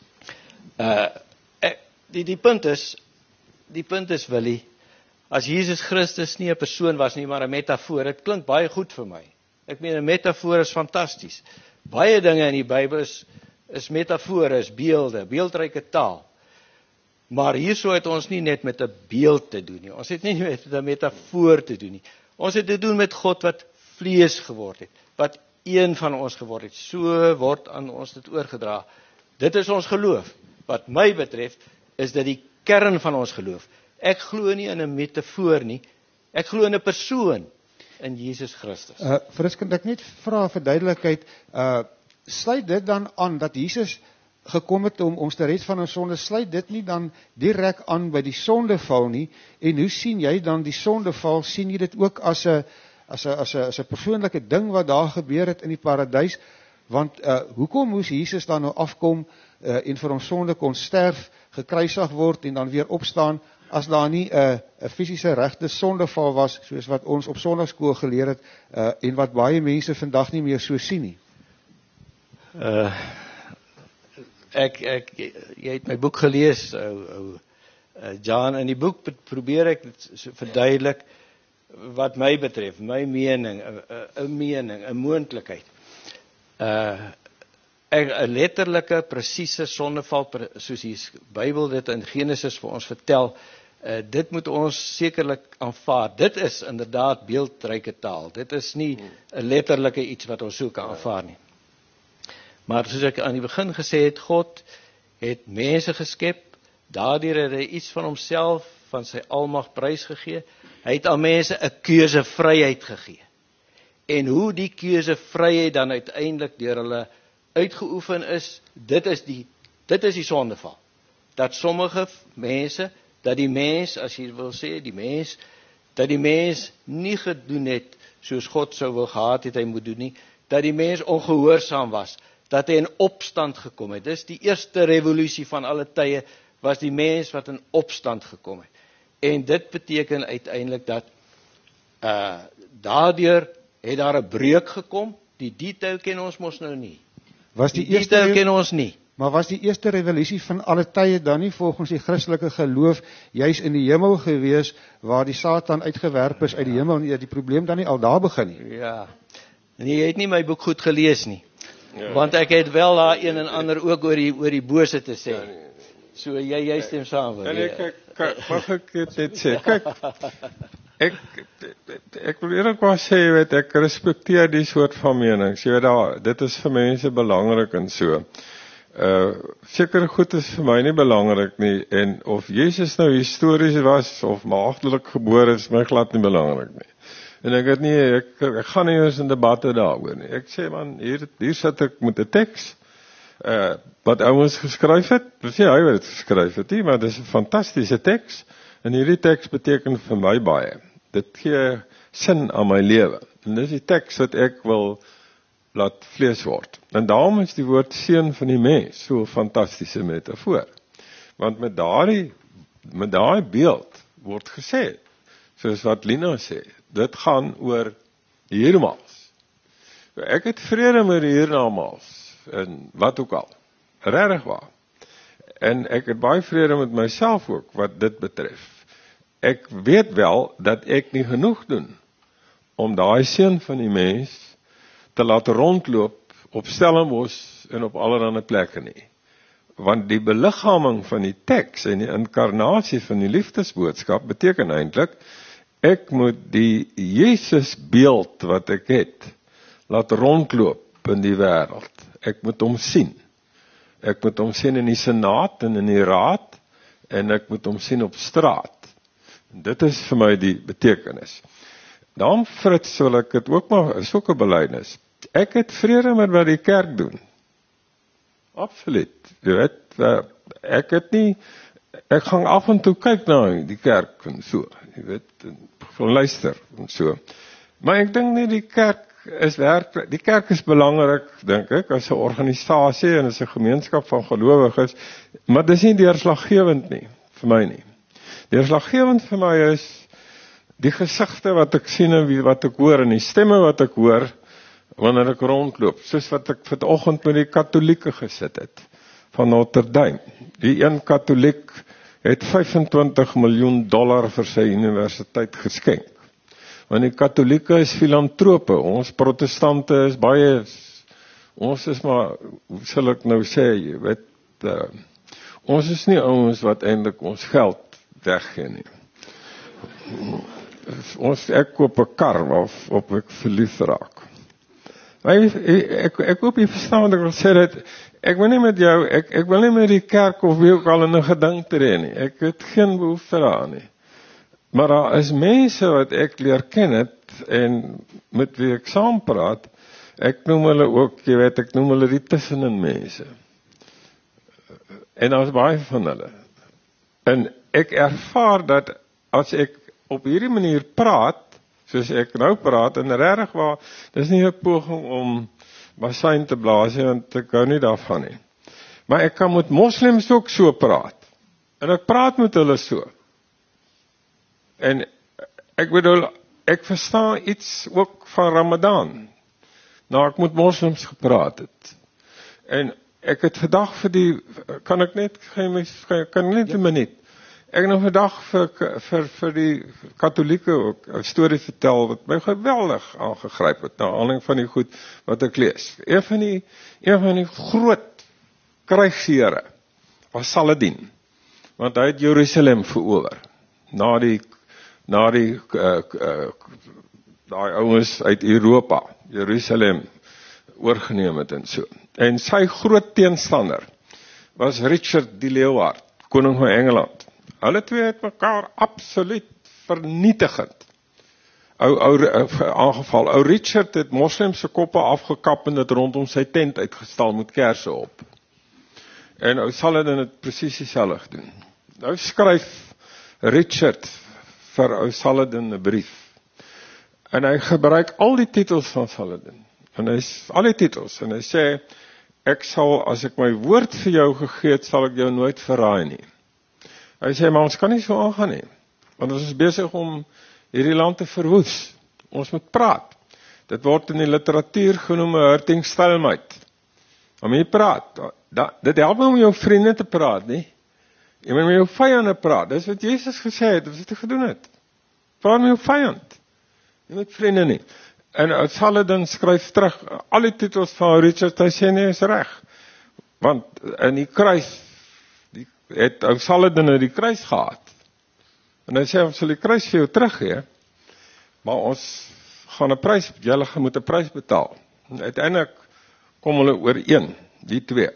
Uh ek, die die punt is die punt is Willie, as Jesus Christus nie 'n persoon was nie, maar 'n metafoor. Dit klink baie goed vir my. Ek meen 'n metafoor is fantasties. Baie dinge in die Bybel is is metafore, is beelde, beeldryke taal. Maar hierso het ons nie net met 'n beeld te doen nie. Ons het nie met 'n metafoor te doen nie. Ons het te doen met God wat vlees geword het, wat een van ons geword het. So word aan ons dit oorgedra. Dit is ons geloof. Wat my betref, is dit die kern van ons geloof. Ek glo nie in 'n metafoor nie. Ek glo in 'n persoon, in Jesus Christus. Uh Frits, kan ek net vra vir duidelikheid, uh sluit dit dan aan dat Jesus gekom het om ons te red van ons sonde, sluit dit nie dan direk aan by die sondeval nie? En hoe sien jy dan die sondeval? Sien jy dit ook as 'n as 'n as 'n as 'n persoonlike ding wat daar gebeur het in die paradys? Want uh hoekom moes Jesus dan nou afkom uh, en vir ons sonde kon sterf, gekruisig word en dan weer opstaan, as daar nie 'n uh, 'n fisiese regte sondeval was, soos wat ons op sonnaarskool geleer het, uh, en wat baie mense vandag nie meer so sien nie? Uh ek ek jy het my boek gelees, ou ou John, in die boek probeer ek dit so verduidelik wat my betref, my mening, 'n 'n mening, 'n moontlikheid. Uh 'n letterlike, presiese sondeval, soos die Bybel dit in Genesis vir ons vertel, uh, dit moet ons sekerlik aanvaar. Dit is inderdaad beeldryke taal. Dit is nie 'n letterlike iets wat ons so kan aanvaar nie. Maar soos ek aan die begin gesê het, God het mense geskep, daardeur het hy iets van homself, van sy almag prysgegee. Hy het aan mense 'n keusevryheid gegee. En hoe die keusevryheid dan uiteindelik deur hulle uitgeoefen is, dit is die dit is die sondeval. Dat sommige mense, dat die mens, as jy wil sê, die mens, dat die mens nie gedoen het soos God sou wil gehad het hy moet doen nie, dat die mens ongehoorsaam was, dat hy in opstand gekom het. Dis die eerste revolusie van alle tye, was die mens wat in opstand gekom het. En dit beteken uiteindelik dat uh, daardeur het daar 'n breuk gekom. Die detail ken ons mos nou nie. Was die, die eerste detail ken ons nie. Maar was die eerste revolusie van alle tye dan nie volgens die Christelike geloof juis in die hemel gewees, waar die Satan uitgewerp is uit die hemel, en die probleem dan nie al daar begin nie? Ja, nee, jy het nie my boek goed gelees nie. Ja. Want ek het wel daar een en ander ook oor die, oor die bose te sê. Ja, nee, nee. So jy, jy stem saam. En ek, ek, ek, mag ek dit net sê? Kijk, ek, ek wil eerlikwaar sê, jy weet, ek respekteer die soort van menings. Jy weet, daar, dit is vir mense belangrik en so. Uh, seker goed is vir my nie belangrik nie, en of Jesus nou histories was, of maagdelik gebore is, my glad nie belangrik nie. En ek het nie, ek, ek gaan nie eens in debatte daaroor nie. Ek sê, man, hier, hier sit ek met 'n teks, uh, wat ouens geskryf het, dis nie hy wat het geskryf het nie, maar dit is 'n fantastiese teks, en hierdie teks beteken vir my baie. Dit gee sin aan my lewe, en dis die teks wat ek wil laat vlees word. En daarom is die woord seun van die mens so 'n fantastiese metafoor. Want met daardie met daai beeld word gesê, soos wat Lina sê, dit gaan oor die hiernamaals. Ek het vrede met die hiernamaals, en wat ook al, regtig waar. En ek het baie vrede met myself ook, wat dit betref. Ek weet wel, dat ek nie genoeg doen, om daai seun van die mens, te laat rondloop, op Stellenbosch en op allerlei plekke nie. Want die beliggaming van die teks en die inkarnasie van die liefdesboodskap beteken eintlik, ek moet die Jesus beeld wat ek het, laat rondloop in die wêreld. Ek moet hom sien. Ek moet hom sien in die senaat en in die raad, en ek moet hom sien op straat. En dit is vir my die betekenis. Daarom, Frits, wil ek het ook maar, is ook 'n belydenis. Ek het vrede met wat die kerk doen. Absoluut. Jy weet, ek het nie, ek gaan af en toe kyk na die kerk en so, jy weet, van luister en so. Maar ek dink nie die kerk is werk, die kerk is belangrik, dink ek, as 'n organisasie en as 'n gemeenskap van gelowiges, maar dis nie deurslaggewend nie, vir my nie. Deurslaggewend vir my is die gesigte wat ek sien en wat ek hoor en die stemme wat ek hoor wanneer ek rondloop, soos wat ek vanoggend met die Katolieke gesit het van Notre Dame. Die een Katoliek het vyfentwintig miljoen dollar vir sy universiteit geskenk. Want die Katolieke is filantrope, ons protestante is baie, ons is maar, hoe sal ek nou sê, jy weet, uh, ons is nie ouens wat eintlik ons geld weggee nie. Ons, ek koop 'n kar of op ek verlief raak. Ek, ek, ek hoop jy verstaan wat ek wil sê, dat ek wil nie met jou, ek, ek wil nie met die kerk of wie ook al in 'n gedink tree nie, ek het geen behoefte daaraan nie. Maar daar is mense wat ek leer ken het, en met wie ek saam praat, ek noem hulle ook, jy weet, ek noem hulle die tussenin mense. En daar is baie van hulle. En ek ervaar dat, as ek op hierdie manier praat, soos ek nou praat, en regtig waar, dis nie 'n poging om basyn te blaas, want ek hou nie daarvan nie. Maar ek kan met moslems ook so praat, en ek praat met hulle so. En ek bedoel, ek verstaan iets ook van Ramadan, nou ek met moslems gepraat het. En ek het vandag vir die, kan ek net, kan net 'n minuut, ek het nog vandag vir, vir, vir die Katolieke ook 'n storie vertel wat my geweldig aangegryp het, na aanleiding van die goed wat ek lees. Een van die, een van die groot krygsheere was Saladin, want hy het Jerusalem verower, na die, na die, uh, uh, daai ouens uit Europa, Jerusalem oorgeneem het en so. En sy groot teenstander was Richard de Leeuward, koning van Engeland. Hulle twee het mekaar absoluut vernietigend ou, ou, aangeval. Ou Richard het moslimse koppe afgekap en dit rondom sy tent uitgestal met kerse op. En ou Saladin het presies dieselfde gedoen. Nou skryf Richard vir ou Saladin 'n brief. En hy gebruik al die titels van Saladin. En hy al die titels en hy sê, ek sal, as ek my woord vir jou gegee het, sal ek jou nooit verraai nie. Hy sê, maar ons kan nie so aangaan nie, want ons is besig om hierdie land te verwoes. Ons moet praat. Dit word in die literatuur genoem 'n hurting stalemate. Om jy praat, da, dit help om jou vriende te praat, nie? Jy moet met jou vyande praat. Dis wat Jesus gesê het, wat hy gedoen het. Praat met jou vyand. Jy moet vriende nie. En Saladin skryf terug, al die titels van Richard, hy sê nie, is reg. Want in die kruis, die, het ou Saladin in die kruis gehad. En hy sê, ons sal die kruis vir jou teruggee, maar ons gaan 'n prys, julle moet 'n prys betaal. En uiteindelik kom hulle ooreen, die twee.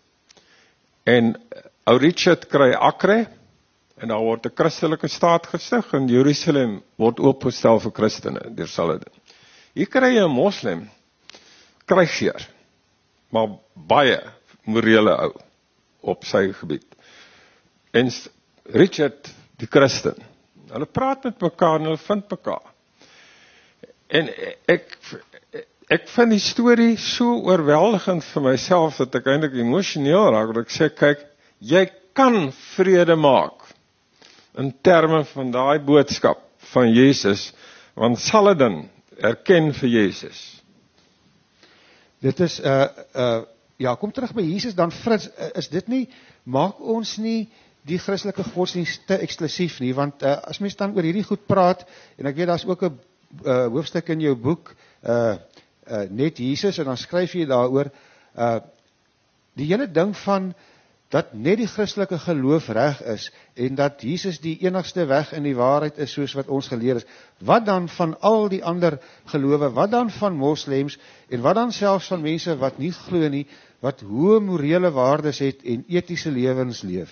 En ou Richard kry Acre, en daar word 'n Christelike staat gestig, en Jerusalem word oopgestel vir Christene, deur Saladin. Hier kry jy 'n moslim, krygsheer, maar baie morele ou, op sy gebied. En Richard, die Christen, hulle praat met mekaar, en hulle vind mekaar. En ek, ek vind die storie so oorweldigend vir myself, dat ek eintlik emosioneel raak, dat ek sê, kyk, jy kan vrede maak, in terme van daai boodskap van Jesus, want Saladin erken vir Jesus. Dit is, uh, uh, ja, kom terug by Jesus dan, Frits, uh, is dit nie, maak ons nie die Christelike godsdienst te eksklusief nie, want uh, as mens dan oor hierdie goed praat, en ek weet, daar is ook 'n uh, hoofstuk in jou boek, uh, uh, net Jesus, en dan skryf jy daaroor, uh, die hele ding van, dat net die Christelike geloof reg is, en dat Jesus die enigste weg in die waarheid is, soos wat ons geleer is. Wat dan van al die ander gelowe, wat dan van moslems, en wat dan selfs van mense wat nie glo nie, wat hoë morele waardes het, en etiese lewens leef?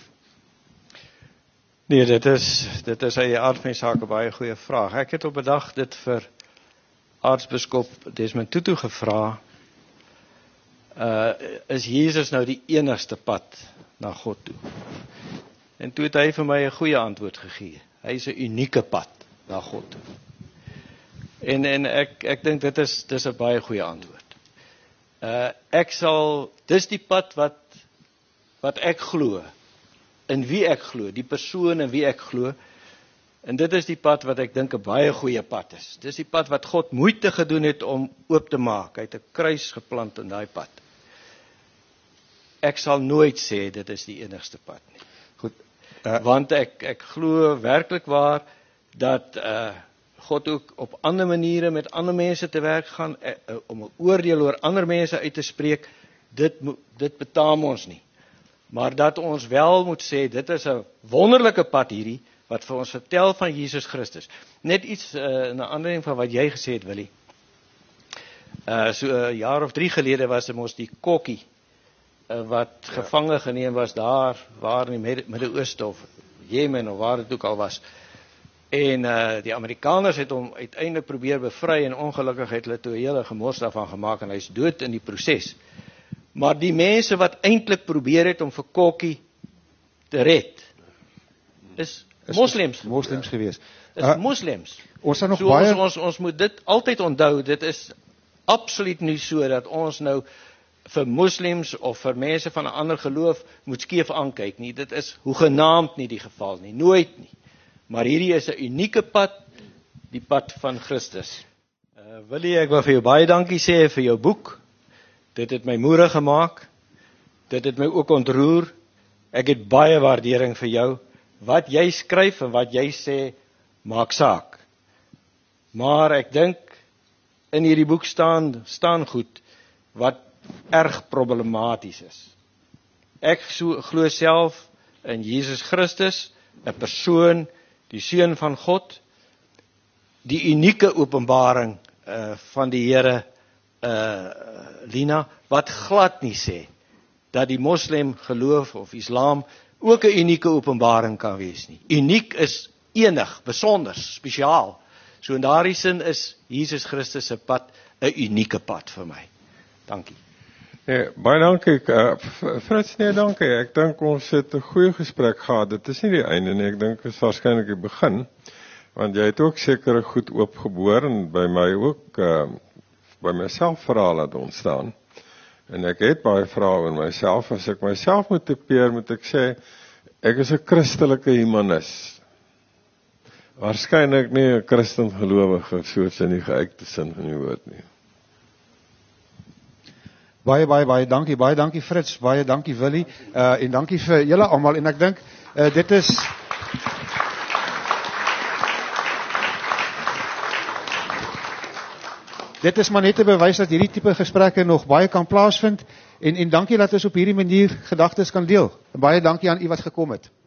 Nee, dit is, dit is uit die aard van die saak 'n baie goeie vraag. Ek het op 'n dag dit vir aartsbiskop Desmond Tutu gevra, uh, is Jesus nou die enigste pad na God toe? En toe het hy vir my 'n goeie antwoord gegee. Hy is 'n unieke pad na God toe. En en ek ek dink dit is dis 'n baie goeie antwoord. Uh ek sal dis die pad wat wat ek glo, in wie ek glo, die persoon in wie ek glo. En dit is die pad wat ek dink 'n baie goeie pad is. Dis die pad wat God moeite gedoen het om oop te maak. Hy het 'n kruis geplant in daai pad. Ek sal nooit sê dit is die enigste pad nie. Goed, uh, Want ek ek glo werklik waar dat uh, God ook op ander maniere met ander mense te werk gaan, uh, uh, om 'n oordeel oor ander mense uit te spreek, dit dit betaam ons nie. Maar dat ons wel moet sê, dit is 'n wonderlike pad hierdie, wat vir ons vertel van Jesus Christus. Net iets uh, in 'n aanleiding van wat jy gesê het, Willie. Uh, so 'n uh, jaar of drie gelede was dit mos die kokkie, uh, wat ja. gevange geneem was daar, waar in die Midde-Ooste of Jemen of waar dit ook al was. En uh, die Amerikaners het hom uiteindelik probeer bevry, en ongelukkig het hulle toe 'n hele gemors daarvan gemaak, en hy's dood in die proses. Maar die mense wat eintlik probeer het om vir Kokkie te red, is moslems. Moslems gewees. Is uh, moslems. Ons het nog so baie... ons, ons, ons moet dit altyd onthou, dit is absoluut nie so dat ons nou vir moslems of vir mense van 'n ander geloof moet skeef aankyk nie. Dit is hoegenaamd nie die geval nie, nooit nie. Maar hierdie is 'n unieke pad, die pad van Christus. Uh, Willie, ek wil vir jou baie dankie sê vir jou boek. Dit het my moerig gemaak. Dit het my ook ontroer. Ek het baie waardering vir jou. Wat jy skryf en wat jy sê, maak saak. Maar ek dink, in hierdie boek staan, staan goed, wat erg problematies is. Ek so, glo self in Jesus Christus, 'n persoon, die Seun van God, die unieke openbaring uh, van die Here, uh, Lina, wat glad nie sê, dat die moslim geloof of islam ook 'n unieke openbaring kan wees nie. Uniek is enig, besonder, spesiaal. So in daardie sin is Jesus Christus se pad 'n unieke pad vir my. Dankie. Nee, baie dankie. Uh, Frits, nee, dankie. Ek dink ons het 'n goeie gesprek gehad. Dit is nie die einde nie, ek dink dit is waarskynlik die begin. Want jy het ook seker goed oopgeboor en by my ook uh, by myself verhaal het ontstaan. En ek het baie vrae oor myself. As ek myself moet typeer, moet ek sê, ek is 'n Christelike humanis. Waarskynlik nie 'n Christen gelowige, soos in die geuite sin van die woord nie. Baie, baie, baie dankie, baie dankie Frits, baie dankie Willie, uh, en dankie vir julle almal, en ek dink, uh, dit is... Dit is maar net 'n bewys dat hierdie tipe gesprekke nog baie kan plaasvind, en, en dankie dat ons op hierdie manier gedagtes kan deel. En baie dankie aan u wat gekom het.